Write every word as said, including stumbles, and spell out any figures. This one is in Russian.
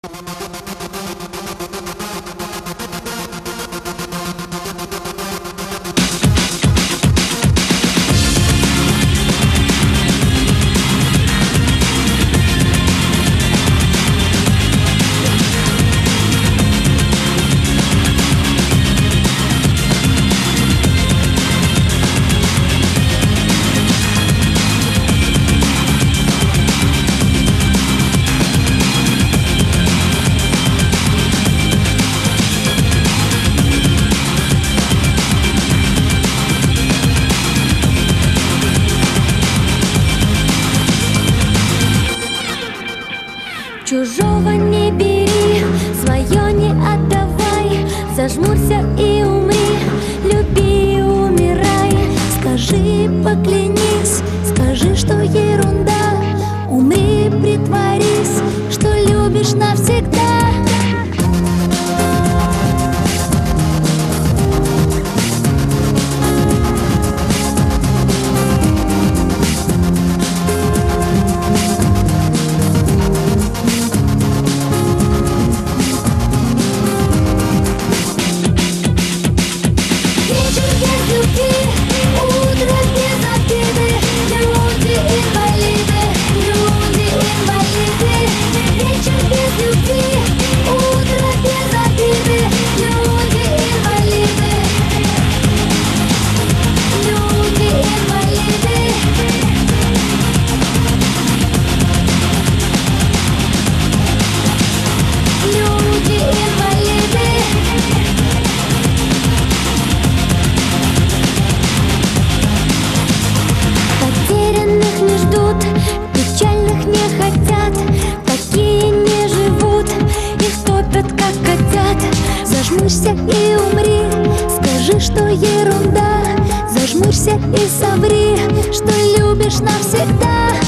Чужого не бери, свое не отдавай. Зажмурься и умри, люби и умирай. Скажи, поклянись, скажи, что ерунда. Умри, притворись, что любишь навсегда. Печальных не хотят, такие не живут, их топят, как котят. Зажмурься и умри, скажи, что ерунда. Зажмурься и соври, что любишь навсегда.